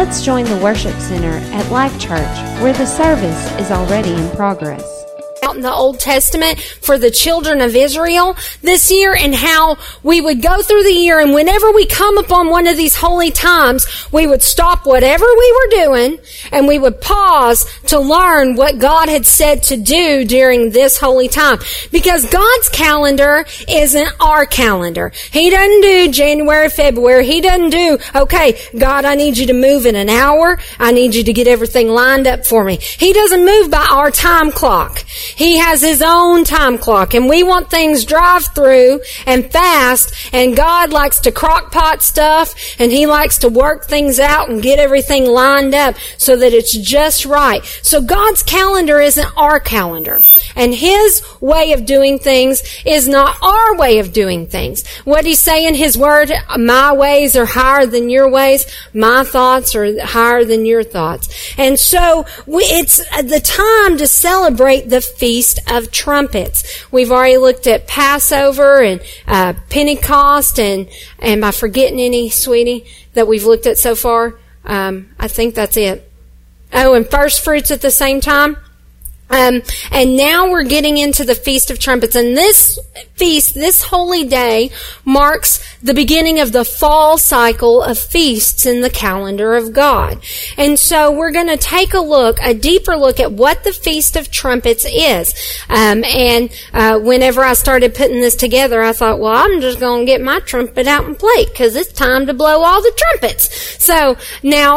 let's join the worship center at Life Church, where the service is already in progress. Out in the Old Testament for the children of Israel this year, and how we would go through the year, and whenever we come upon one of these holy times, we would stop whatever we were doing and we would pause to learn what God had said to do during this holy time. Because God's calendar isn't our calendar. He doesn't do January, February. He doesn't do, okay, God, I need you to move in an hour. I need you to get everything lined up for me. He doesn't move by our time clock. He has His own time clock, and we want things drive-through and fast, and God likes to crock-pot stuff, and He likes to work things out and get everything lined up so that it's just right. So God's calendar isn't our calendar, and His way of doing things is not our way of doing things. What He's saying in His Word, my ways are higher than your ways, my thoughts are higher than your thoughts. And so it's the time to celebrate the Feast of Trumpets. We've already looked at Passover and Pentecost, and am I forgetting any, sweetie, that we've looked at so far? I think that's it. Oh, and first fruits at the same time. And now we're getting into the Feast of Trumpets. And this feast, this holy day, marks the beginning of the fall cycle of feasts in the calendar of God. And so we're going to take a deeper look at what the Feast of Trumpets is. Whenever I started putting this together, I thought, well, I'm just going to get my trumpet out and play, because it's time to blow all the trumpets. So now,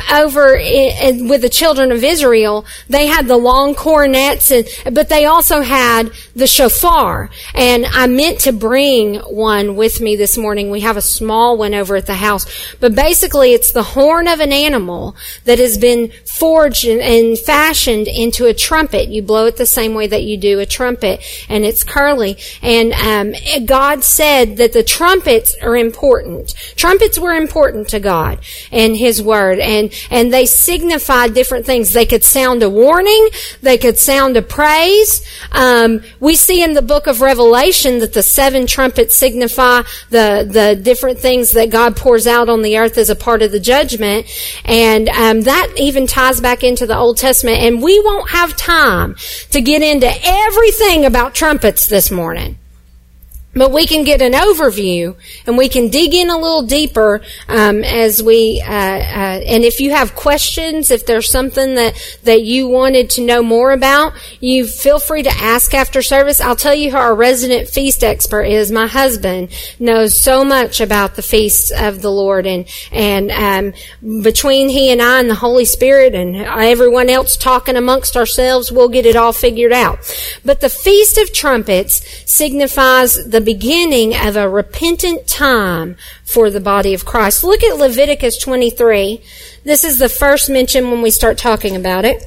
with the children of Israel, they had the long cornets, but they also had the shofar. And I meant to bring one with me this morning. We have a small one over at the house. But basically, it's the horn of an animal that has been forged and fashioned into a trumpet. You blow it the same way that you do a trumpet, and it's curly. And God said that the trumpets are important. Trumpets were important to God and His Word. And they signified different things. They could sound a warning. They could sound a praise. We see in the book of Revelation that the 7 trumpets signify the different things that God pours out on the earth as a part of the judgment. And that even ties back into the Old Testament. And we won't have time to get into everything about trumpets this morning. But we can get an overview, and we can dig in a little deeper as we. And if you have questions, if there's something that you wanted to know more about, you feel free to ask after service. I'll tell you who our resident feast expert is. My husband knows so much about the feasts of the Lord, and between he and I and the Holy Spirit and everyone else talking amongst ourselves, we'll get it all figured out. But the Feast of Trumpets signifies the beginning of a repentant time for the body of Christ. Look at Leviticus 23. This is the first mention when we start talking about it.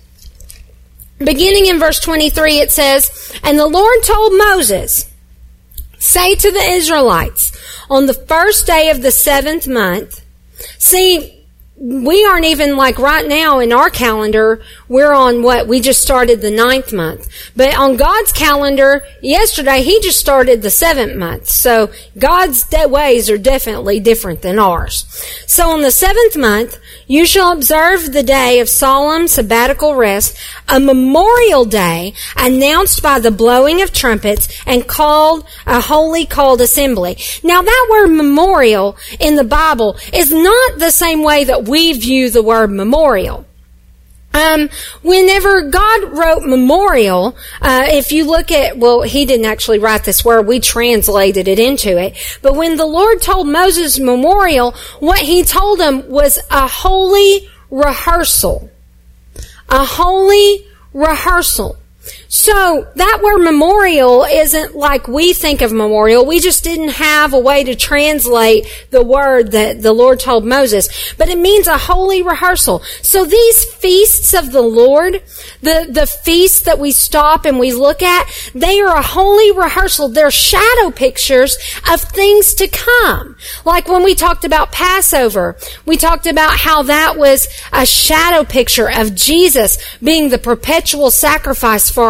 Beginning in verse 23, it says, "And the Lord told Moses, say to the Israelites, on the first day of the 7th month," see, we aren't even like right now in our calendar, we're on we just started the 9th month. But on God's calendar, yesterday, He just started the 7th month. So God's ways are definitely different than ours. So on the 7th month, you shall observe the day of solemn sabbatical rest, a memorial day announced by the blowing of trumpets and called a holy called assembly. Now that word memorial in the Bible is not the same way that we view the word memorial. Whenever God wrote memorial, if you look at, He didn't actually write this word, we translated it into it. But when the Lord told Moses memorial, what He told him was a holy rehearsal. A holy rehearsal. So that word memorial isn't like we think of memorial. We just didn't have a way to translate the word that the Lord told Moses. But it means a holy rehearsal. So these feasts of the Lord, the feasts that we stop and we look at, they are a holy rehearsal. They're shadow pictures of things to come. Like when we talked about Passover, we talked about how that was a shadow picture of Jesus being the perpetual sacrifice for our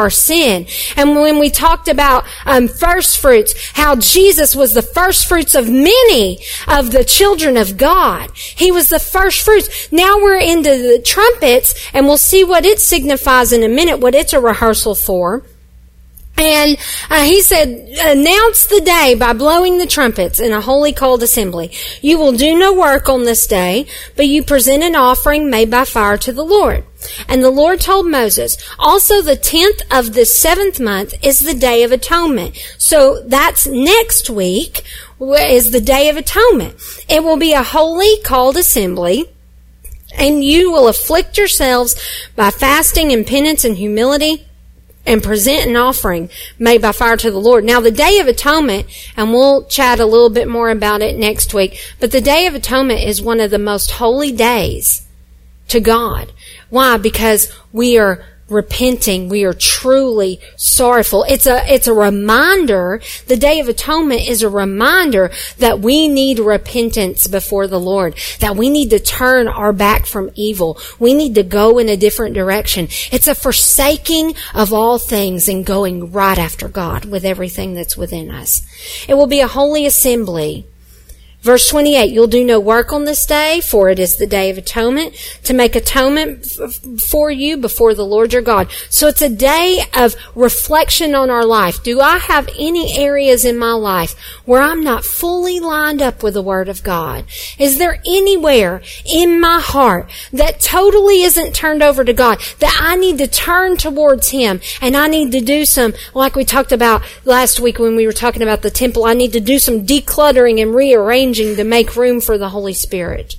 our sin. And when we talked about first fruits, how Jesus was the first fruits of many of the children of God. He was the first fruits. Now we're into the trumpets, and we'll see what it signifies in a minute, what it's a rehearsal for. And he said, announce the day by blowing the trumpets in a holy called assembly. You will do no work on this day, but you present an offering made by fire to the Lord. And the Lord told Moses, also the 10th of the 7th month is the Day of Atonement. So that's next week is the Day of Atonement. It will be a holy called assembly. And you will afflict yourselves by fasting and penance and humility, and present an offering made by fire to the Lord. Now, the Day of Atonement, and we'll chat a little bit more about it next week, but the Day of Atonement is one of the most holy days to God. Why? Because we are repenting. We are truly sorrowful. It's a reminder. The Day of Atonement is a reminder that we need repentance before the Lord, that we need to turn our back from evil. We need to go in a different direction. It's a forsaking of all things and going right after God with everything that's within us. It will be a holy assembly. Verse 28, you'll do no work on this day, for it is the Day of Atonement, to make atonement for you before the Lord your God. So it's a day of reflection on our life. Do I have any areas in my life where I'm not fully lined up with the Word of God? Is there anywhere in my heart that totally isn't turned over to God, that I need to turn towards Him, and I need to do some, like we talked about last week when we were talking about the temple, I need to do some decluttering and rearranging to make room for the Holy Spirit.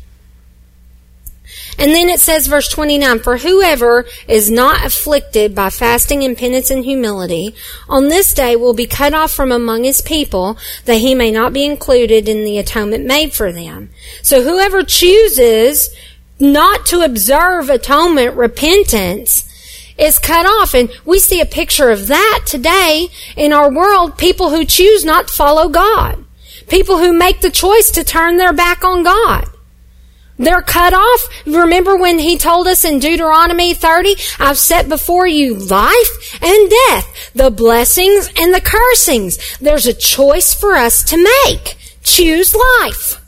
And then it says, verse 29, for whoever is not afflicted by fasting and penance and humility, on this day will be cut off from among his people, that he may not be included in the atonement made for them. So whoever chooses not to observe atonement, repentance, is cut off. And we see a picture of that today in our world, people who choose not to follow God. People who make the choice to turn their back on God. They're cut off. Remember when He told us in Deuteronomy 30, I've set before you life and death, the blessings and the cursings. There's a choice for us to make. Choose life.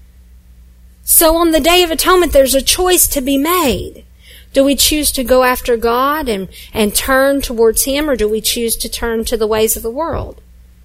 So on the Day of Atonement, there's a choice to be made. Do we choose to go after God and turn towards Him, or do we choose to turn to the ways of the world?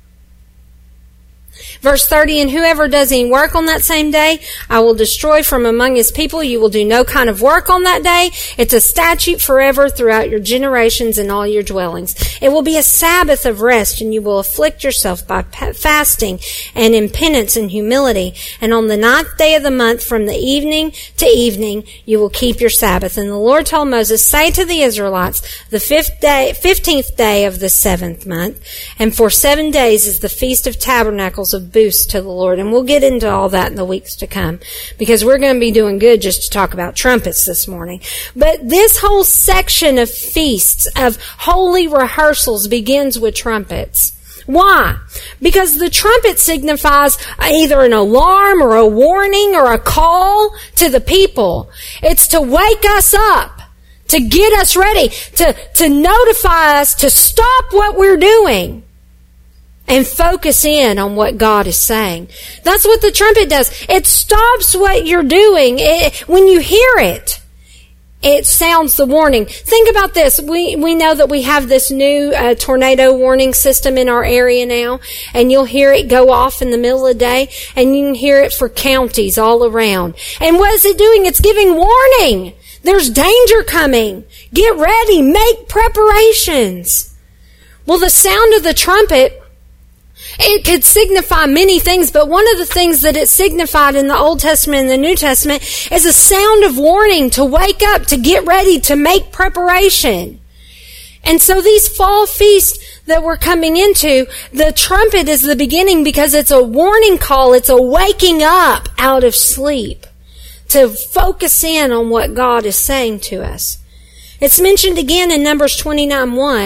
Verse 30, and whoever does any work on that same day, I will destroy from among his people. You will do no kind of work on that day. It's a statute forever throughout your generations and all your dwellings. It will be a Sabbath of rest, and you will afflict yourself by fasting and in penance and humility. And on the 9th day of the month, from the evening to evening, you will keep your Sabbath. And the Lord told Moses, say to the Israelites, the 15th day of the 7th month, and for 7 days is the Feast of Tabernacles of Booths to the Lord. And we'll get into all that in the weeks to come, because we're going to be doing good just to talk about trumpets this morning. But this whole section of feasts, of holy rehearsals, begins with trumpets. Why? Because the trumpet signifies either an alarm or a warning or a call to the people. It's to wake us up, to get us ready, to notify us to stop what we're doing and focus in on what God is saying. That's what the trumpet does. It stops what you're doing. When you hear it, it sounds the warning. Think about this. We know that we have this new tornado warning system in our area now, and you'll hear it go off in the middle of the day, and you can hear it for counties all around. And what is it doing? It's giving warning. There's danger coming. Get ready. Make preparations. Well, the sound of the trumpet, it could signify many things, but one of the things that it signified in the Old Testament and the New Testament is a sound of warning to wake up, to get ready, to make preparation. And so these fall feasts that we're coming into, the trumpet is the beginning because it's a warning call. It's a waking up out of sleep to focus in on what God is saying to us. It's mentioned again in Numbers 29:1.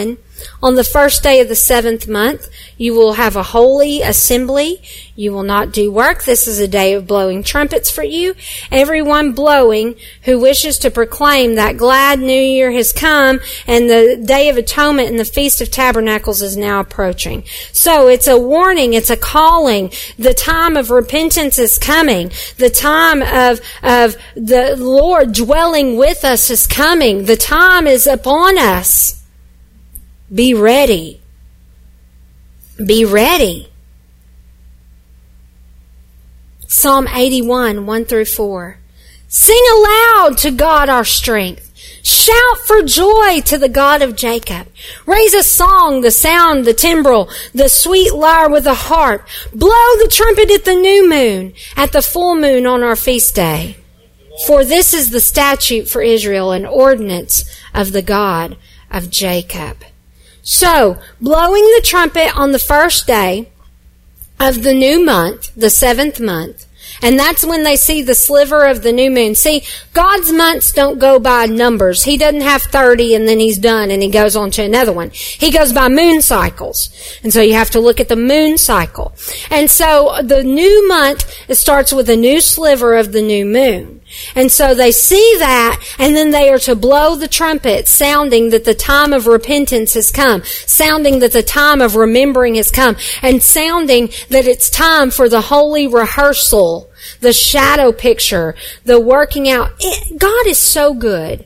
On the first day of the 7th month, you will have a holy assembly. You will not do work. This is a day of blowing trumpets for you. Everyone blowing who wishes to proclaim that glad new year has come and the Day of Atonement and the Feast of Tabernacles is now approaching. So it's a warning. It's a calling. The time of repentance is coming. The time of the Lord dwelling with us is coming. The time is upon us. Be ready. Be ready. Psalm 81, 1-4. Sing aloud to God our strength. Shout for joy to the God of Jacob. Raise a song, the sound, the timbrel, the sweet lyre with the harp. Blow the trumpet at the new moon, at the full moon on our feast day. For this is the statute for Israel, an ordinance of the God of Jacob. So, blowing the trumpet on the first day of the new month, the 7th month, and that's when they see the sliver of the new moon. See, God's months don't go by numbers. He doesn't have 30 and then he's done and he goes on to another one. He goes by moon cycles. And so you have to look at the moon cycle. And so the new month, it starts with a new sliver of the new moon. And so they see that, and then they are to blow the trumpet, sounding that the time of repentance has come, sounding that the time of remembering has come, and sounding that it's time for the holy rehearsal, the shadow picture, the working out. God is so good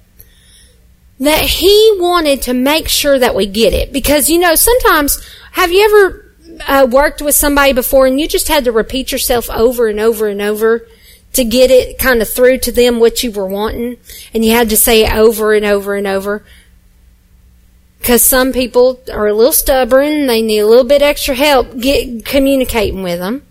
that He wanted to make sure that we get it. Because, sometimes, have you ever worked with somebody before and you just had to repeat yourself over and over and over to get it kind of through to them what you were wanting, and you had to say it over and over and over? Because some people are a little stubborn, they need a little bit extra help communicating with them.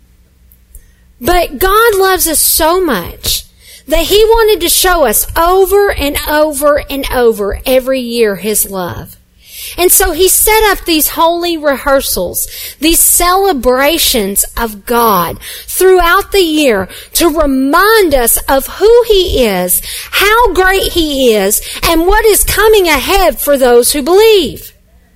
But God loves us so much that He wanted to show us over and over and over every year His love. And so He set up these holy rehearsals, these celebrations of God throughout the year to remind us of who He is, how great He is, and what is coming ahead for those who believe.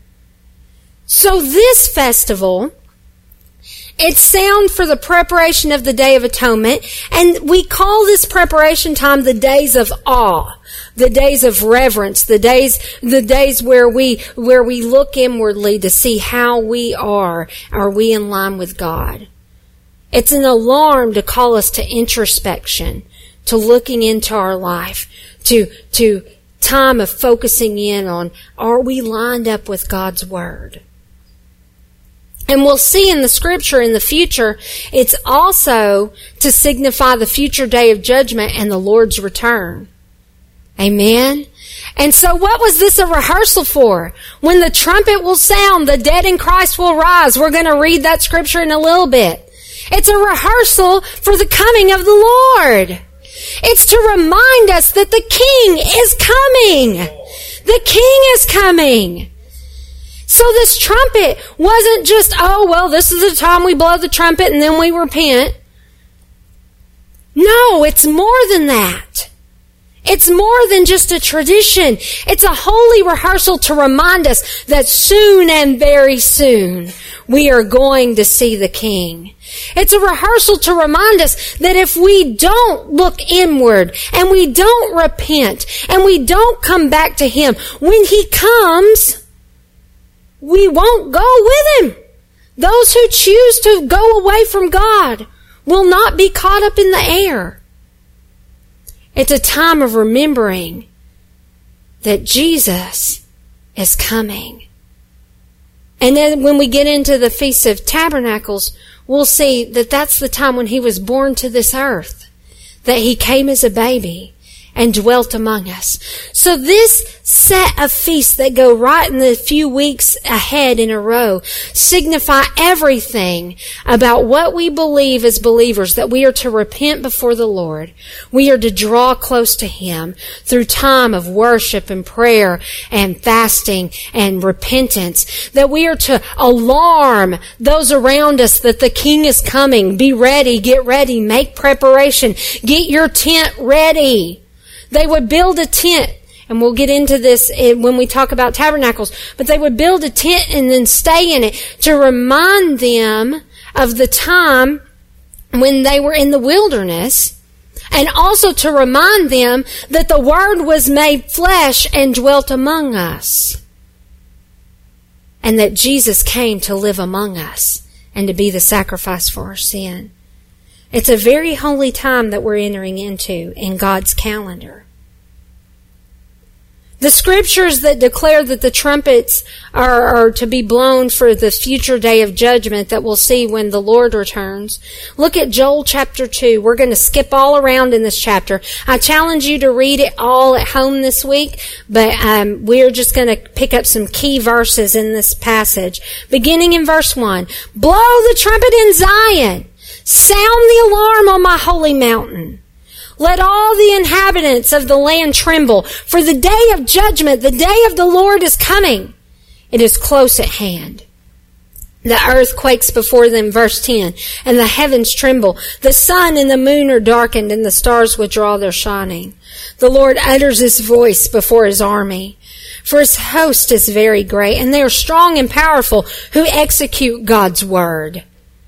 So this festival, it's sound for the preparation of the Day of Atonement, and we call this preparation time the days of awe, the days of reverence, the days where we look inwardly to see how we are we in line with God. It's an alarm to call us to introspection, to looking into our life, to time of focusing in on, are we lined up with God's Word? And we'll see in the scripture in the future, it's also to signify the future day of judgment and the Lord's return. Amen? And so what was this a rehearsal for? When the trumpet will sound, the dead in Christ will rise. We're going to read that scripture in a little bit. It's a rehearsal for the coming of the Lord. It's to remind us that the King is coming. The King is coming. So this trumpet wasn't just, this is the time we blow the trumpet and then we repent. No, it's more than that. It's more than just a tradition. It's a holy rehearsal to remind us that soon and very soon we are going to see the King. It's a rehearsal to remind us that if we don't look inward and we don't repent and we don't come back to Him, when He comes, we won't go with Him. Those who choose to go away from God will not be caught up in the air. It's a time of remembering that Jesus is coming. And then when we get into the Feast of Tabernacles, we'll see that that's the time when He was born to this earth, that He came as a baby and dwelt among us. So this set of feasts that go right in the few weeks ahead in a row signify everything about what we believe as believers, that we are to repent before the Lord. We are to draw close to Him through time of worship and prayer and fasting and repentance, that we are to alarm those around us that the King is coming. Be ready, get ready, make preparation, get your tent ready. They would build a tent And we'll get into this when we talk about tabernacles. But they would build a tent and then stay in it to remind them of the time when they were in the wilderness, and also to remind them that the Word was made flesh and dwelt among us, and that Jesus came to live among us and to be the sacrifice for our sin. It's a very holy time that we're entering into in God's calendar. The scriptures that declare that the trumpets are to be blown for the future day of judgment that we'll see when the Lord returns. Look at Joel chapter 2. We're going to skip all around in this chapter. I challenge you to read it all at home this week, but we're just going to pick up some key verses in this passage. Beginning in verse 1. Blow the trumpet in Zion. Sound the alarm on my holy mountain. Let all the inhabitants of the land tremble, for the day of judgment, the day of the Lord is coming. It is close at hand. The earth quakes before them, verse 10, and the heavens tremble. The sun and the moon are darkened, and the stars withdraw their shining. The Lord utters his voice before his army. For his host is very great, and they are strong and powerful who execute God's word.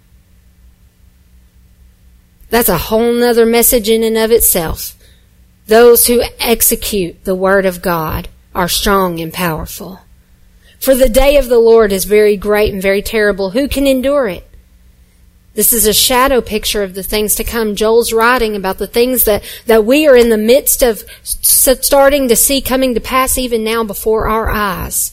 That's a whole nother message in and of itself. Those who execute the word of God are strong and powerful. For the day of the Lord is very great and very terrible. Who can endure it? This is a shadow picture of the things to come. Joel's writing about the things that we are in the midst of starting to see coming to pass even now before our eyes.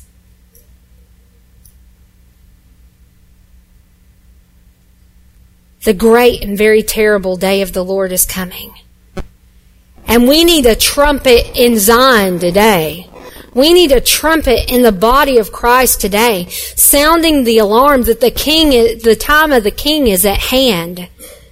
The great and very terrible day of the Lord is coming. And we need a trumpet in Zion today. We need a trumpet in the body of Christ today, sounding the alarm that the time of the King is at hand.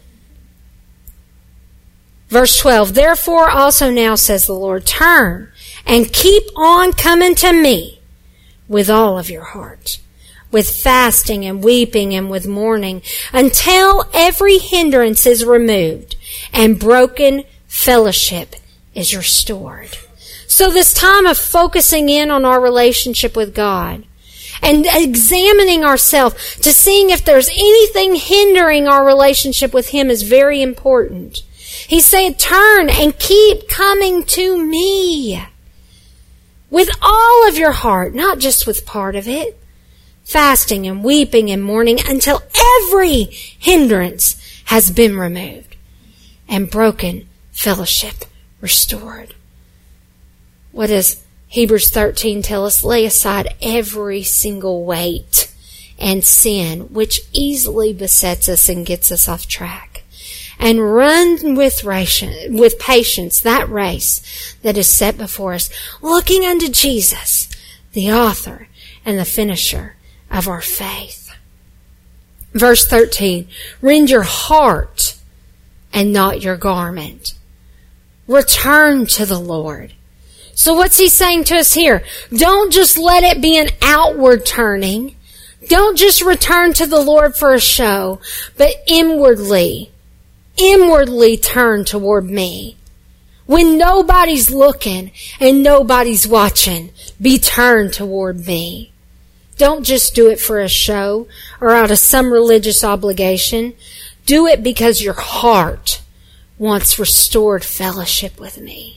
Verse 12, therefore also now, says the Lord, turn and keep on coming to me with all of your heart, with fasting and weeping and with mourning, until every hindrance is removed and broken fellowship is restored. So this time of focusing in on our relationship with God and examining ourselves to seeing if there's anything hindering our relationship with Him is very important. He said, turn and keep coming to me with all of your heart, not just with part of it. Fasting and weeping and mourning until every hindrance has been removed and broken fellowship restored. What does Hebrews 13 tell us? Lay aside every single weight and sin which easily besets us and gets us off track, and run with patience that race that is set before us, looking unto Jesus, the author and the finisher of our faith. Verse 13, rend your heart and not your garment. Return to the Lord. So what's he saying to us here? Don't just let it be an outward turning. Don't just return to the Lord for a show, but inwardly turn toward me. When nobody's looking and nobody's watching, be turned toward me. Don't just do it for a show or out of some religious obligation. Do it because your heart wants restored fellowship with me.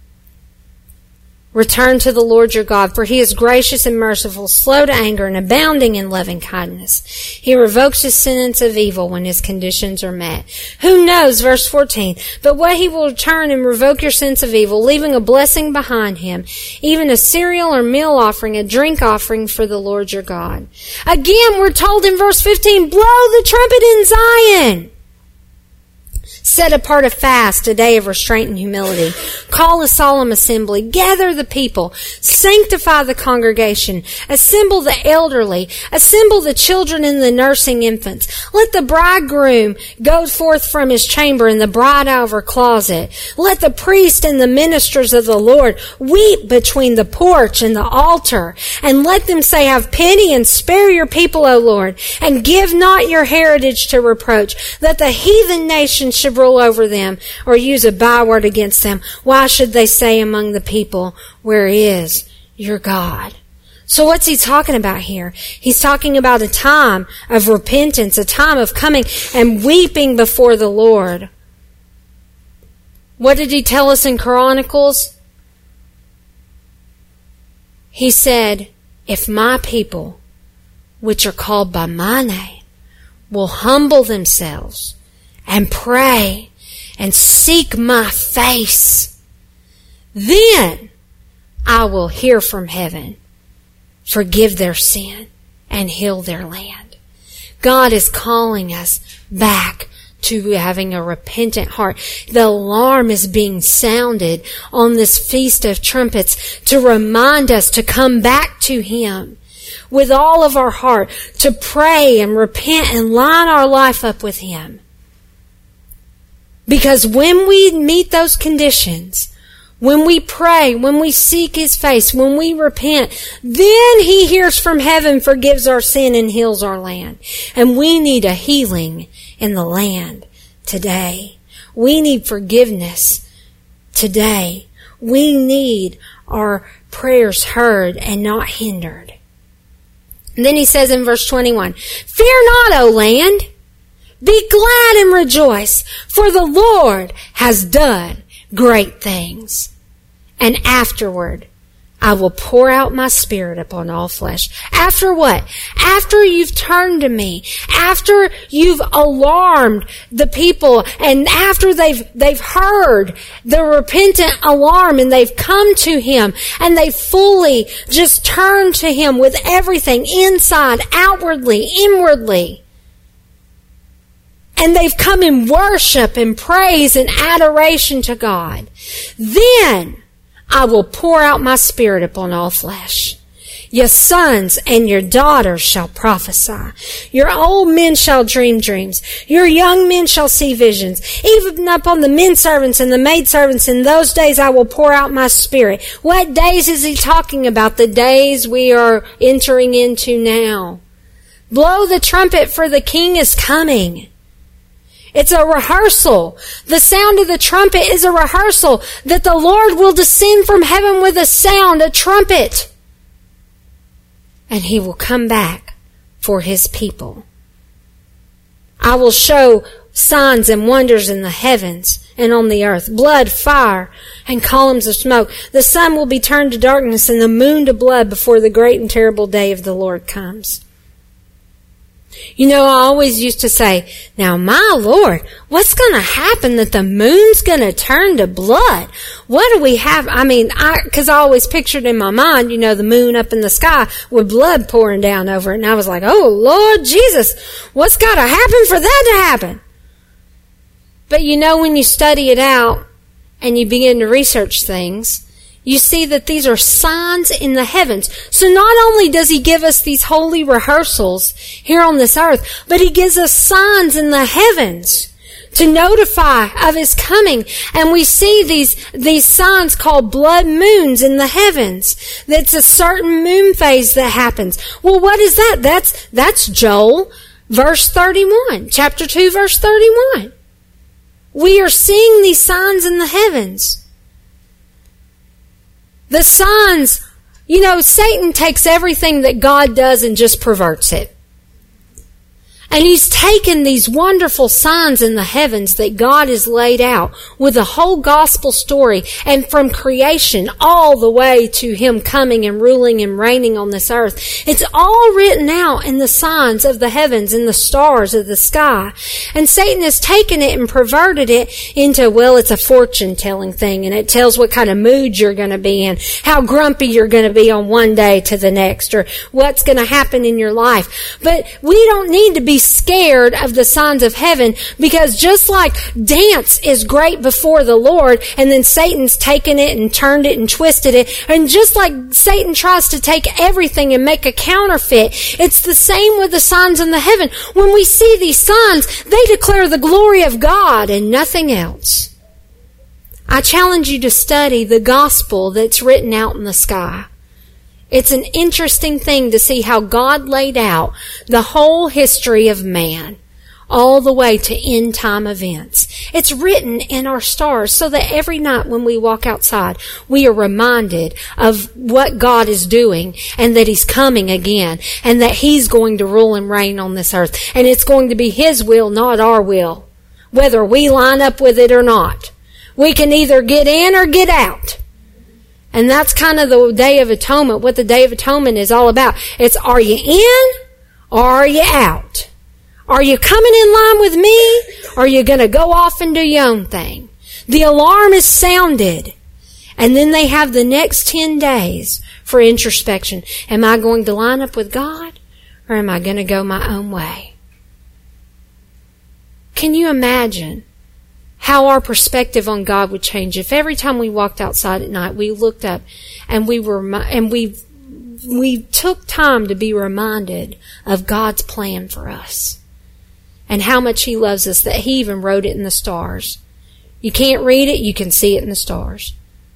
Return to the Lord your God, for He is gracious and merciful, slow to anger, and abounding in loving kindness. He revokes His sentence of evil when His conditions are met. Who knows, verse 14, but what He will return and revoke your sentence of evil, leaving a blessing behind Him, even a cereal or meal offering, a drink offering for the Lord your God. Again, we're told in verse 15, blow the trumpet in Zion. Set apart a fast, a day of restraint and humility. Call a solemn assembly. Gather the people. Sanctify the congregation. Assemble the elderly. Assemble the children and the nursing infants. Let the bridegroom go forth from his chamber and the bride out of her closet. Let the priest and the ministers of the Lord weep between the porch and the altar. And let them say, have pity and spare your people, O Lord, and give not your heritage to reproach, that the heathen nations should rule over them or use a byword against them. Why should they say among the people, where is your God? So what's he talking about here? He's talking about a time of repentance, a time of coming and weeping before the Lord. What did he tell us in Chronicles? He said, if my people, which are called by my name, will humble themselves and pray and seek my face, then I will hear from heaven, forgive their sin, and heal their land. God is calling us back to having a repentant heart. The alarm is being sounded on this Feast of Trumpets to remind us to come back to Him with all of our heart, to pray and repent and line our life up with Him. Because when we meet those conditions, when we pray, when we seek His face, when we repent, then He hears from heaven, forgives our sin, and heals our land. And we need a healing in the land today. We need forgiveness today. We need our prayers heard and not hindered. And then he says in verse 21, fear not, O land, be glad and rejoice, for the Lord has done great things. And afterward, I will pour out my Spirit upon all flesh. After what? After you've turned to me, after you've alarmed the people, and after they've heard the repentant alarm and they've come to Him and they fully just turned to Him with everything inside, outwardly, inwardly. And they've come in worship and praise and adoration to God. Then I will pour out my Spirit upon all flesh. Your sons and your daughters shall prophesy. Your old men shall dream dreams. Your young men shall see visions. Even upon the men servants and the maid servants in those days I will pour out my Spirit. What days is he talking about? The days we are entering into now. Blow the trumpet, for the King is coming. It's a rehearsal. The sound of the trumpet is a rehearsal that the Lord will descend from heaven with a sound, a trumpet. And He will come back for His people. I will show signs and wonders in the heavens and on the earth, blood, fire, and columns of smoke. The sun will be turned to darkness and the moon to blood before the great and terrible day of the Lord comes. You know, I always used to say, now my Lord, what's going to happen that the moon's going to turn to blood? What do we have? I mean, because I always pictured in my mind, you know, the moon up in the sky with blood pouring down over it. And I was like, oh Lord Jesus, what's got to happen for that to happen? But you know, when you study it out and you begin to research things, you see that these are signs in the heavens. So not only does He give us these holy rehearsals here on this earth, but He gives us signs in the heavens to notify of His coming. And we see these signs called blood moons in the heavens. That's a certain moon phase that happens. Well, what is that? That's Joel, verse 31, chapter 2, verse 31. We are seeing these signs in the heavens. The signs, you know, Satan takes everything that God does and just perverts it. And he's taken these wonderful signs in the heavens that God has laid out with the whole gospel story, and from creation all the way to Him coming and ruling and reigning on this earth. It's all written out in the signs of the heavens and the stars of the sky. And Satan has taken it and perverted it into, well, it's a fortune-telling thing, and it tells what kind of mood you're going to be in, how grumpy you're going to be on one day to the next, or what's going to happen in your life. But we don't need to be scared of the signs of heaven, because just like dance is great before the Lord, and then Satan's taken it and turned it and twisted it, and just like Satan tries to take everything and make a counterfeit, it's the same with the signs in the heaven. When we see these signs, they declare the glory of God and nothing else. I challenge you to study the gospel that's written out in the sky. It's an interesting thing to see how God laid out the whole history of man all the way to end time events. It's written in our stars so that every night when we walk outside, we are reminded of what God is doing and that He's coming again and that He's going to rule and reign on this earth. And it's going to be His will, not our will, whether we line up with it or not. We can either get in or get out. And that's kind of the Day of Atonement, what the Day of Atonement is all about. It's, are you in or are you out? Are you coming in line with me, or are you going to go off and do your own thing? The alarm is sounded. And then they have the next 10 days for introspection. Am I going to line up with God, or am I going to go my own way? Can you imagine how our perspective on God would change if every time we walked outside at night, we looked up and we took time to be reminded of God's plan for us? And how much He loves us, that He even wrote it in the stars. You can't read it, you can see it in the stars.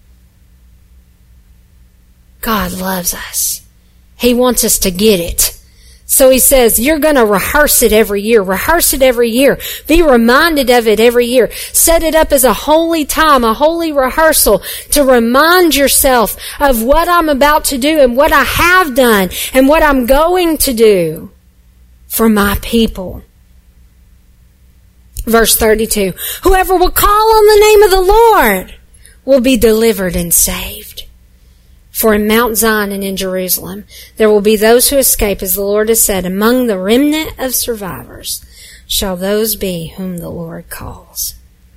God loves us. He wants us to get it. So He says, you're going to rehearse it every year. Rehearse it every year. Be reminded of it every year. Set it up as a holy time, a holy rehearsal to remind yourself of what I'm about to do and what I have done and what I'm going to do for my people. Verse 32, whoever will call on the name of the Lord will be delivered and saved. For in Mount Zion and in Jerusalem there will be those who escape, as the Lord has said, among the remnant of survivors shall those be whom the Lord calls.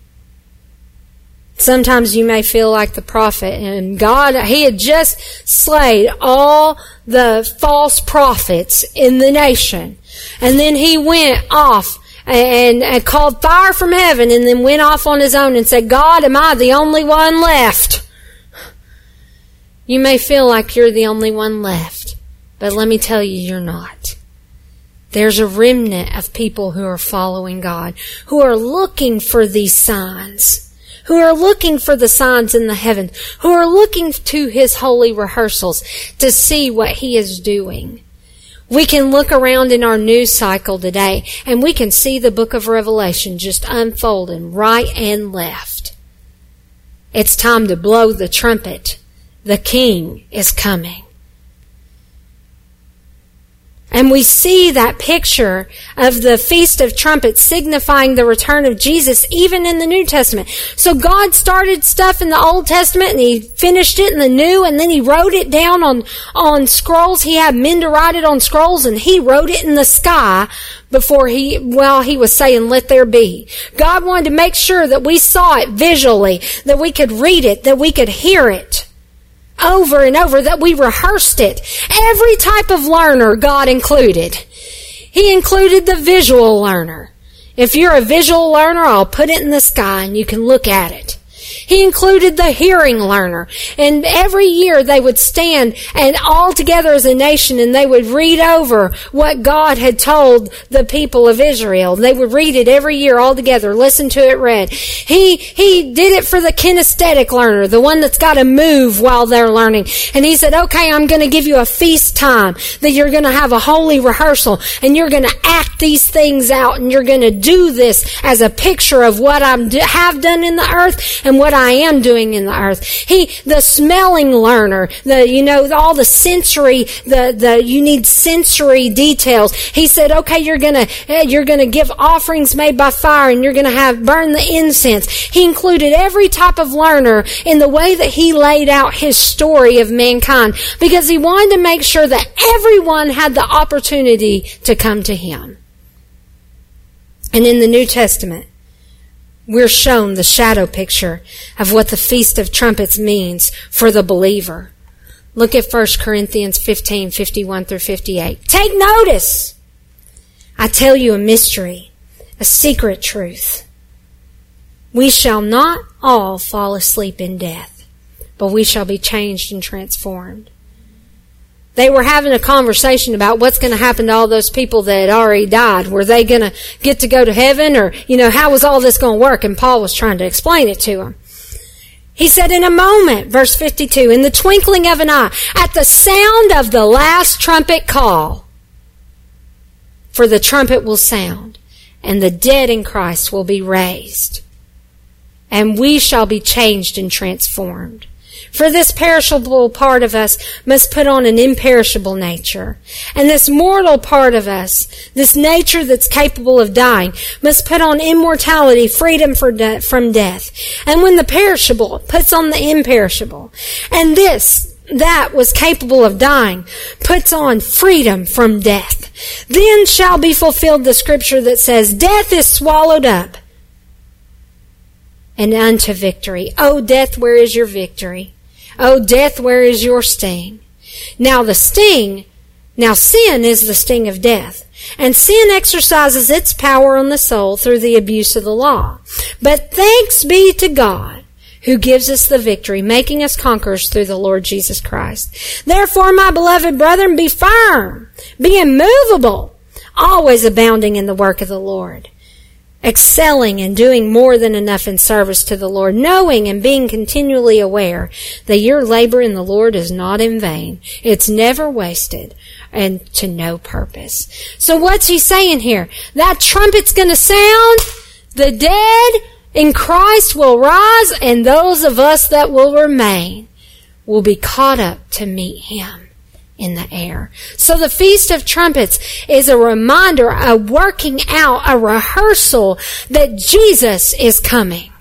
Sometimes you may feel like the prophet, and God, He had just slayed all the false prophets in the nation. And then He went off and called fire from heaven, and then went off on His own and said, God, am I the only one left? You may feel like you're the only one left, but let me tell you, you're not. There's a remnant of people who are following God, who are looking for these signs, who are looking for the signs in the heavens, who are looking to His holy rehearsals to see what He is doing. We can look around in our news cycle today and we can see the book of Revelation just unfolding right and left. It's time to blow the trumpet. The King is coming. And we see that picture of the Feast of Trumpets signifying the return of Jesus even in the New Testament. So God started stuff in the Old Testament and He finished it in the New, and then He wrote it down on scrolls. He had men to write it on scrolls, and He wrote it in the sky before He was saying, let there be. God wanted to make sure that we saw it visually, that we could read it, that we could hear it over and over, that we rehearsed it. Every type of learner God included. He included the visual learner. If you're a visual learner, I'll put it in the sky and you can look at it. He included the hearing learner. And every year they would stand and all together as a nation, and they would read over what God had told the people of Israel. They would read it every year all together, listen to it read. He did it for the kinesthetic learner, the one that's got to move while they're learning. And He said, okay, I'm going to give you a feast time that you're going to have a holy rehearsal, and you're going to act these things out, and you're going to do this as a picture of what I have done in the earth and what I am doing in the earth. The smelling learner, all the sensory, you need sensory details. He said, okay, you're gonna give offerings made by fire, and you're gonna burn the incense. He included every type of learner in the way that He laid out His story of mankind, because He wanted to make sure that everyone had the opportunity to come to Him. And in the New Testament, we're shown the shadow picture of what the Feast of Trumpets means for the believer. Look at 1 Corinthians 15, 51 through 58. Take notice! I tell you a mystery, a secret truth. We shall not all fall asleep in death, but we shall be changed and transformed. They were having a conversation about what's going to happen to all those people that had already died. Were they going to get to go to heaven? Or, how was all this going to work? And Paul was trying to explain it to them. He said, in a moment, verse 52, in the twinkling of an eye, at the sound of the last trumpet call, for the trumpet will sound, and the dead in Christ will be raised, and we shall be changed and transformed. For this perishable part of us must put on an imperishable nature. And this mortal part of us, this nature that's capable of dying, must put on immortality, freedom from death. And when the perishable puts on the imperishable, and that was capable of dying, puts on freedom from death, then shall be fulfilled the scripture that says, death is swallowed up, and unto victory. O death, where is your victory? O death, where is your sting? Now sin is the sting of death, and sin exercises its power on the soul through the abuse of the law. But thanks be to God, who gives us the victory, making us conquerors through the Lord Jesus Christ. Therefore, my beloved brethren, be firm, be immovable, always abounding in the work of the Lord, excelling and doing more than enough in service to the Lord, knowing and being continually aware that your labor in the Lord is not in vain. It's never wasted and to no purpose. So what's he saying here? That trumpet's going to sound, the dead in Christ will rise, and those of us that will remain will be caught up to meet him in the air. So the Feast of Trumpets is a reminder, a working out, a rehearsal that Jesus is coming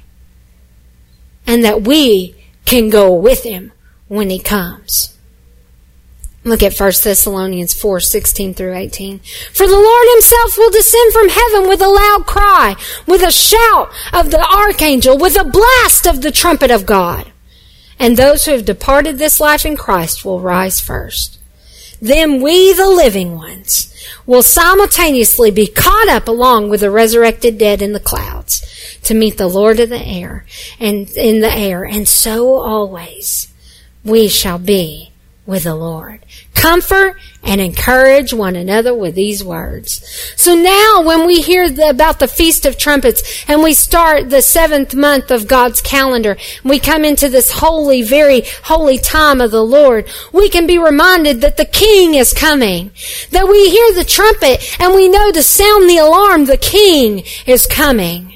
and that we can go with him when he comes. Look at 1 Thessalonians 4:16 through 18. For the Lord himself will descend from heaven with a loud cry, with a shout of the archangel, with a blast of the trumpet of God. And those who have departed this life in Christ will rise first. Then we, the living ones, will simultaneously be caught up along with the resurrected dead in the clouds to meet the Lord in the air, and so always we shall be with the Lord. Comfort and encourage one another with these words. So now when we hear about the Feast of Trumpets and we start the 7th month of God's calendar, we come into this holy, very holy time of the Lord, we can be reminded that the King is coming. That we hear the trumpet and we know to sound the alarm, the King is coming.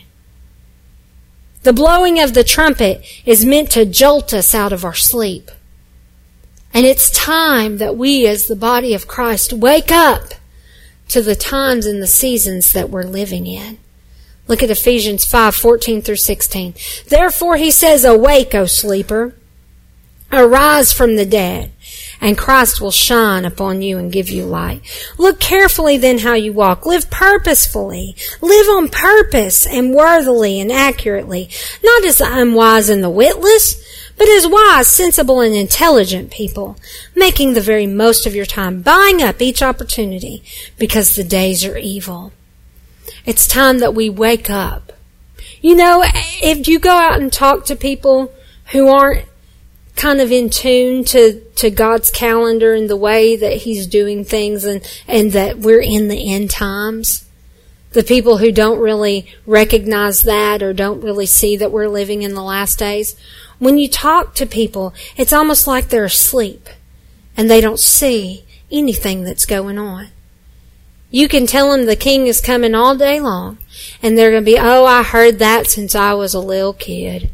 The blowing of the trumpet is meant to jolt us out of our sleep. And it's time that we as the body of Christ wake up to the times and the seasons that we're living in. Look at Ephesians 5:14 through 16. Therefore he says, awake, O sleeper, arise from the dead, and Christ will shine upon you and give you light. Look carefully then how you walk. Live purposefully. Live on purpose and worthily and accurately, not as the unwise and the witless, but as wise, sensible, and intelligent people, making the very most of your time, buying up each opportunity, because the days are evil. It's time that we wake up. You know, if you go out and talk to people who aren't kind of in tune to God's calendar and the way that he's doing things and that we're in the end times, the people who don't really recognize that or don't really see that we're living in the last days, when you talk to people, it's almost like they're asleep and they don't see anything that's going on. You can tell them the King is coming all day long, and they're going to be, oh, I heard that since I was a little kid.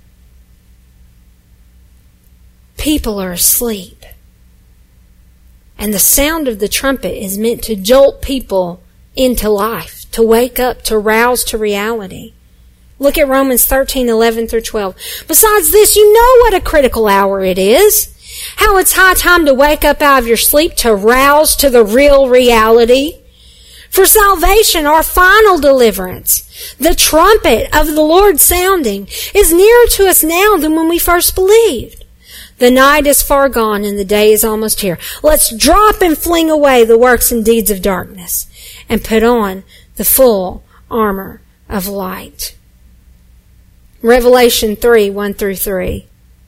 People are asleep. And the sound of the trumpet is meant to jolt people into life, to wake up, to rouse to reality. Look at Romans 13:11 through 12. Besides this, you know what a critical hour it is. How it's high time to wake up out of your sleep, to rouse to the real reality. For salvation, our final deliverance, the trumpet of the Lord sounding, is nearer to us now than when we first believed. The night is far gone and the day is almost here. Let's drop and fling away the works and deeds of darkness and put on the full armor of light. Revelation 3:1 through 3.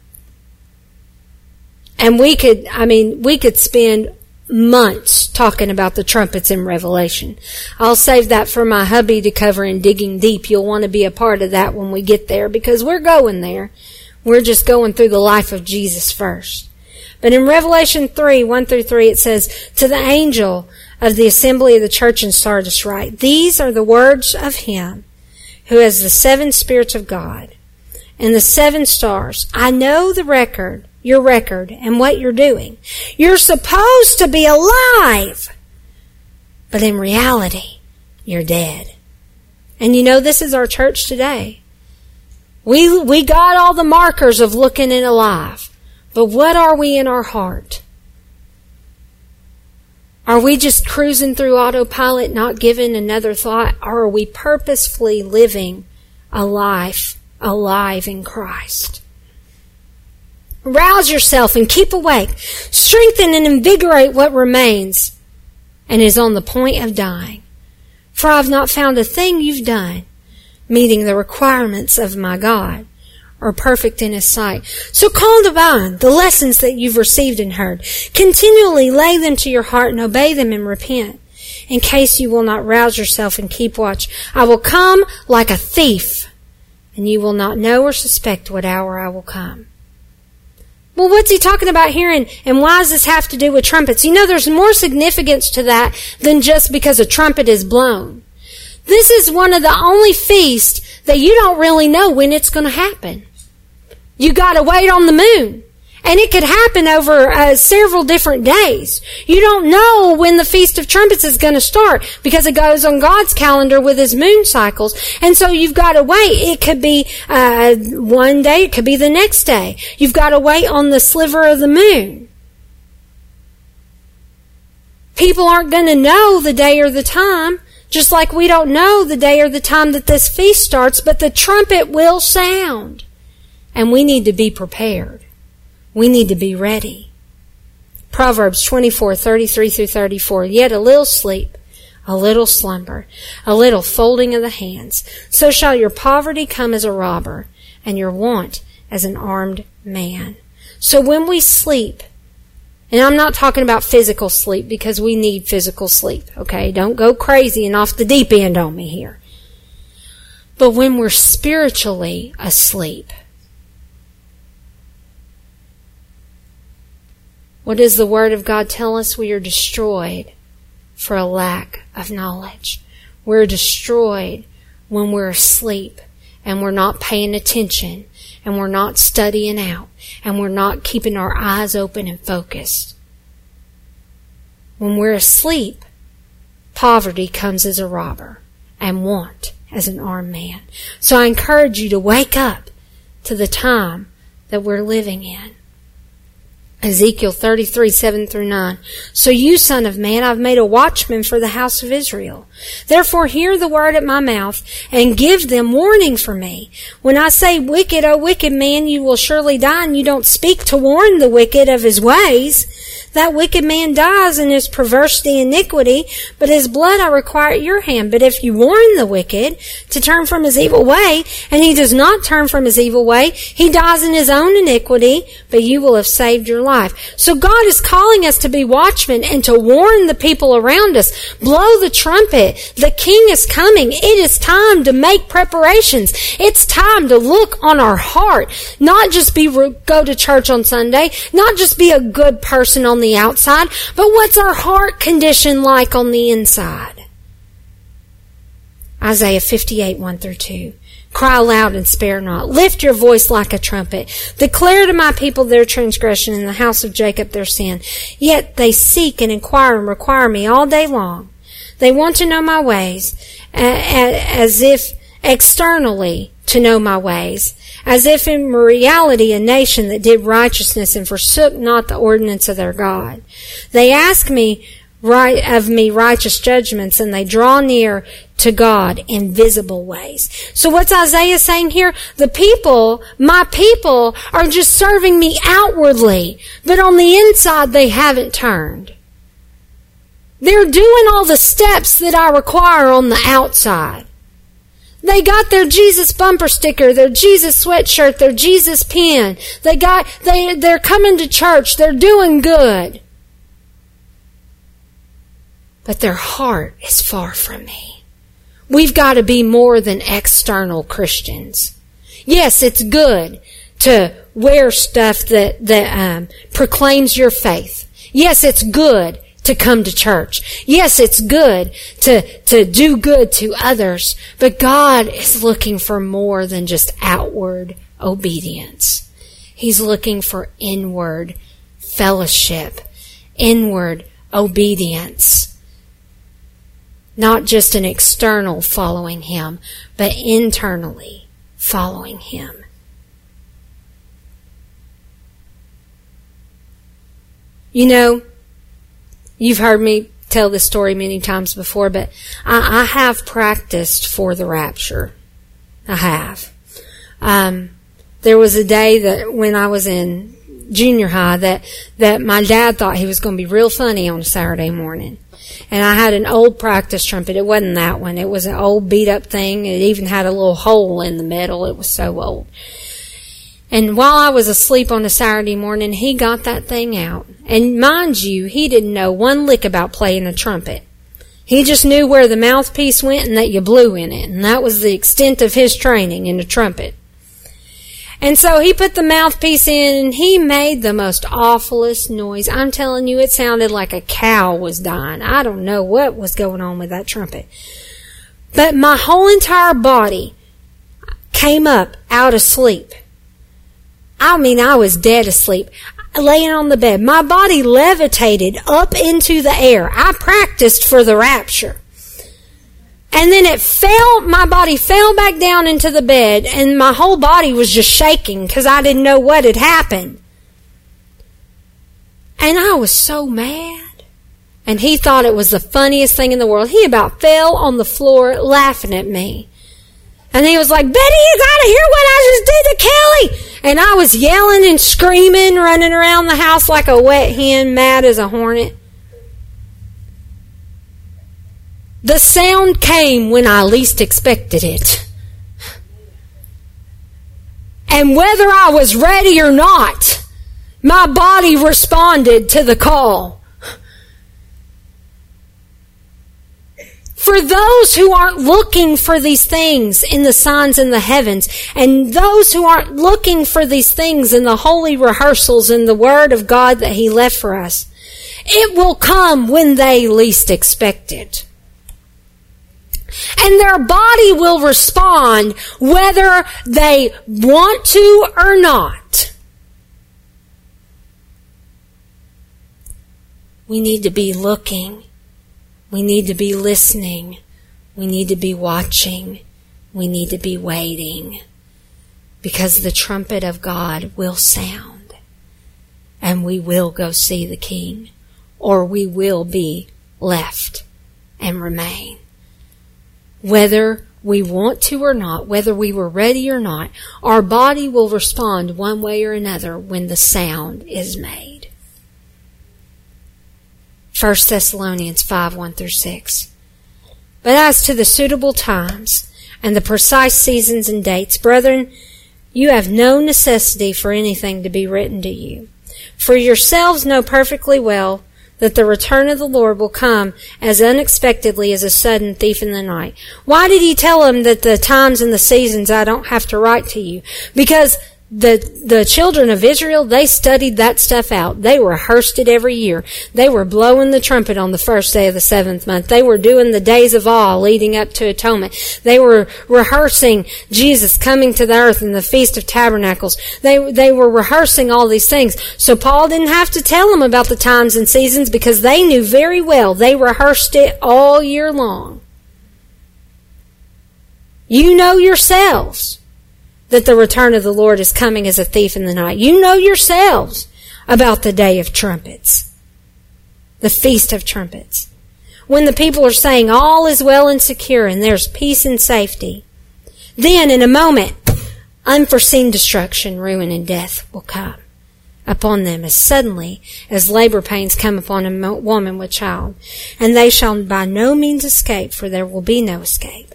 And we could spend months talking about the trumpets in Revelation. I'll save that for my hubby to cover in Digging Deep. You'll want to be a part of that when we get there, because we're going there. We're just going through the life of Jesus first. But in Revelation 3:1 through 3, it says, to the angel of the assembly of the church in Sardis write, "These are the words of him who has the 7 spirits of God and the 7 stars. I know your record, and what you're doing. You're supposed to be alive, but in reality, you're dead." And this is our church today. We got all the markers of looking and alive, but what are we in our heart? Are we just cruising through autopilot, not giving another thought, or are we purposefully living a life alive in Christ? Rouse yourself and keep awake. Strengthen and invigorate what remains and is on the point of dying. For I have not found a thing you've done meeting the requirements of my God, or perfect in His sight. So call to mind the lessons that you've received and heard. Continually lay them to your heart and obey them and repent. In case you will not rouse yourself and keep watch, I will come like a thief, and you will not know or suspect what hour I will come. Well, what's he talking about here, and why does this have to do with trumpets? There's more significance to that than just because a trumpet is blown. This is one of the only feasts that you don't really know when it's going to happen. You got to wait on the moon. And it could happen over several different days. You don't know when the Feast of Trumpets is going to start because it goes on God's calendar with His moon cycles. And so you've got to wait. It could be one day. It could be the next day. You've got to wait on the sliver of the moon. People aren't going to know the day or the time, just like we don't know the day or the time that this feast starts, but the trumpet will sound. And we need to be prepared. We need to be ready. Proverbs 24:33-34. Yet a little sleep, a little slumber, a little folding of the hands. So shall your poverty come as a robber, and your want as an armed man. So when we sleep, and I'm not talking about physical sleep because we need physical sleep, okay? Don't go crazy and off the deep end on me here. But when we're spiritually asleep, what does the Word of God tell us? We are destroyed for a lack of knowledge. We're destroyed when we're asleep and we're not paying attention and we're not studying out and we're not keeping our eyes open and focused. When we're asleep, poverty comes as a robber and want as an armed man. So I encourage you to wake up to the time that we're living in. Ezekiel 33:7-9. So you, son of man, I've made a watchman for the house of Israel. Therefore hear the word at my mouth, and give them warning for me. When I say, wicked, O wicked man, you will surely die, and you don't speak to warn the wicked of his ways, that wicked man dies in his perversity and iniquity, but his blood I require at your hand. But if you warn the wicked to turn from his evil way, and he does not turn from his evil way, he dies in his own iniquity, but you will have saved your life. So God is calling us to be watchmen and to warn the people around us. Blow the trumpet. The King is coming. It is time to make preparations. It's time to look on our heart. Not just go to church on Sunday, not just be a good person on the outside, but what's our heart condition like on the inside? Isaiah 58:1-2. Cry aloud and spare not. Lift your voice like a trumpet. Declare to my people their transgression, and the house of Jacob their sin. Yet they seek and inquire and require me all day long. They want to know my ways, as if externally to know my ways, as if in reality a nation that did righteousness and forsook not the ordinance of their God. They ask me of me righteous judgments, and they draw near to God in visible ways. So what's Isaiah saying here? The people, my people, are just serving me outwardly, but on the inside they haven't turned. They're doing all the steps that I require on the outside. They got their Jesus bumper sticker, their Jesus sweatshirt, their Jesus pen. They're coming to church. They're doing good. But their heart is far from me. We've got to be more than external Christians. Yes, it's good to wear stuff that proclaims your faith. Yes, it's good to come to church. Yes, it's good to do good to others, but God is looking for more than just outward obedience. He's looking for inward fellowship, inward obedience. Not just an external following Him, but internally following Him. You know, you've heard me tell this story many times before, but I have practiced for the rapture. I have. There was a day that when I was in junior high that my dad thought he was going to be real funny on a Saturday morning. And I had an old practice trumpet. It wasn't that one. It was an old beat up thing. It even had a little hole in the middle. It was so old. And while I was asleep on a Saturday morning, he got that thing out. And mind you, he didn't know one lick about playing a trumpet. He just knew where the mouthpiece went and that you blew in it. And that was the extent of his training in the trumpet. And so he put the mouthpiece in and he made the most awfulest noise. I'm telling you, it sounded like a cow was dying. I don't know what was going on with that trumpet. But my whole entire body came up out of sleep. I mean, I was dead asleep, laying on the bed. My body levitated up into the air. I practiced for the rapture. And then my body fell back down into the bed, and my whole body was just shaking because I didn't know what had happened. And I was so mad. And he thought it was the funniest thing in the world. He about fell on the floor laughing at me. And he was like, Betty, you gotta hear what I just did to Kelly. And I was yelling and screaming, running around the house like a wet hen, mad as a hornet. The sound came when I least expected it. And whether I was ready or not, my body responded to the call. For those who aren't looking for these things in the signs in the heavens, and those who aren't looking for these things in the holy rehearsals in the Word of God that He left for us, it will come when they least expect it. And their body will respond whether they want to or not. We need to be looking. We need to be listening. We need to be watching. We need to be waiting. Because the trumpet of God will sound. And we will go see the King. Or we will be left and remain. Whether we want to or not, whether we were ready or not, our body will respond one way or another when the sound is made. 1 Thessalonians 5:1-6. But as to the suitable times and the precise seasons and dates, brethren, you have no necessity for anything to be written to you. For yourselves know perfectly well that the return of the Lord will come as unexpectedly as a sudden thief in the night. Why did He tell them that the times and the seasons I don't have to write to you? Because the children of Israel, they studied that stuff out. They rehearsed it every year. They were blowing the trumpet on the first day of the 7th month. They were doing the days of awe leading up to atonement. They were rehearsing Jesus coming to the earth in the Feast of Tabernacles. They were rehearsing all these things. So Paul didn't have to tell them about the times and seasons because they knew very well. They rehearsed it all year long. You know yourselves that the return of the Lord is coming as a thief in the night. You know yourselves about the day of trumpets, the Feast of Trumpets. When the people are saying all is well and secure and there's peace and safety, then in a moment, unforeseen destruction, ruin, and death will come upon them as suddenly as labor pains come upon a woman with child. And they shall by no means escape, for there will be no escape.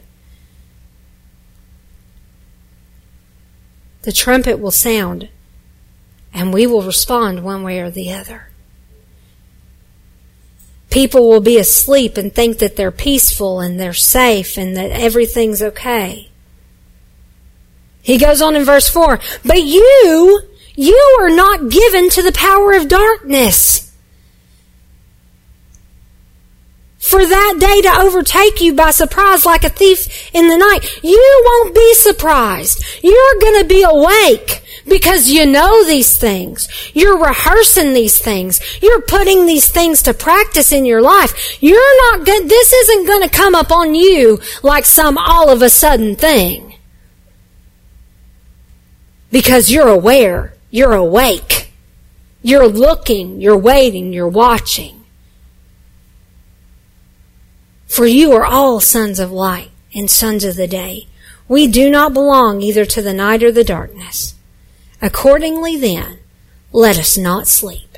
The trumpet will sound, and we will respond one way or the other. People will be asleep and think that they're peaceful and they're safe and that everything's okay. He goes on in verse 4, but you are not given to the power of darkness. for that day to overtake you by surprise like a thief in the night. You won't be surprised. You're going to be awake because you know these things. You're rehearsing these things. You're putting these things to practice in your life. You're not good. This isn't going to come up on you like some all of a sudden thing. Because you're aware. You're awake. You're looking. You're waiting. You're watching. For you are all sons of light and sons of the day. We do not belong either to the night or the darkness. Accordingly then, let us not sleep,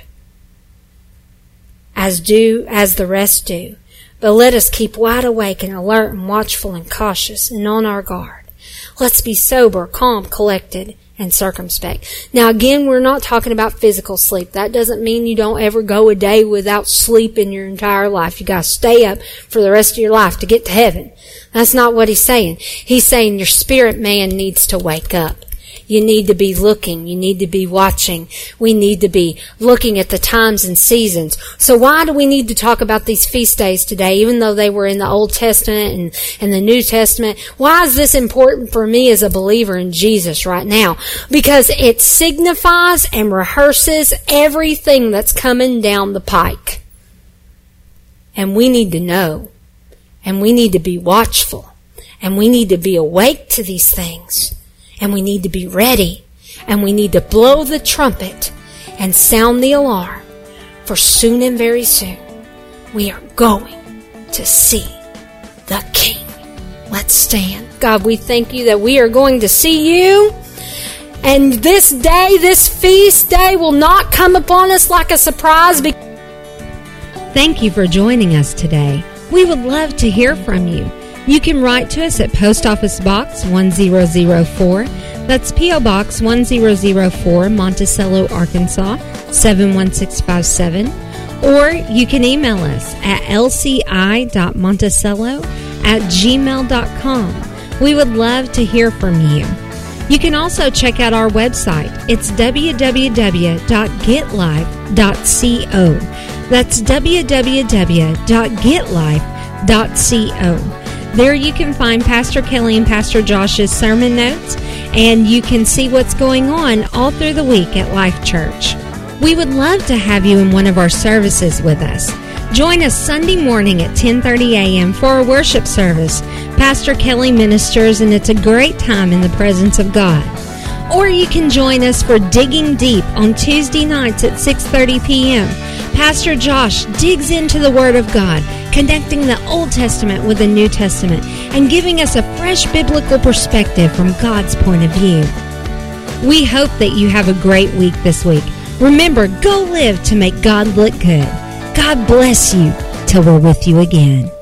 as the rest do, but let us keep wide awake and alert and watchful and cautious and on our guard. Let's be sober, calm, collected, and circumspect. Now again, we're not talking about physical sleep. That doesn't mean you don't ever go a day without sleep in your entire life. You gotta stay up for the rest of your life to get to heaven. That's not what he's saying. He's saying your spirit man needs to wake up. You need to be looking. You need to be watching. We need to be looking at the times and seasons. So why do we need to talk about these feast days today, even though they were in the Old Testament and the New Testament? Why is this important for me as a believer in Jesus right now? Because it signifies and rehearses everything that's coming down the pike. And we need to know. And we need to be watchful. And we need to be awake to these things. And we need to be ready. And we need to blow the trumpet and sound the alarm. For soon and very soon, we are going to see the King. Let's stand. God, we thank you that we are going to see you. And this day, this feast day, will not come upon us like a surprise. Thank you for joining us today. We would love to hear from you. You can write to us at Post Office Box 1004. That's P.O. Box 1004, Monticello, Arkansas 71657. Or you can email us at lci.monticello@gmail.com. We would love to hear from you. You can also check out our website. It's www.getlife.co. That's www.getlife.co. There you can find Pastor Kelly and Pastor Josh's sermon notes, and you can see what's going on all through the week at Life Church. We would love to have you in one of our services with us. Join us Sunday morning at 10:30 a.m. for our worship service. Pastor Kelly ministers, and it's a great time in the presence of God. Or you can join us for Digging Deep on Tuesday nights at 6:30 p.m. Pastor Josh digs into the Word of God, connecting the Old Testament with the New Testament and giving us a fresh biblical perspective from God's point of view. We hope that you have a great week this week. Remember, go live to make God look good. God bless you till we're with you again.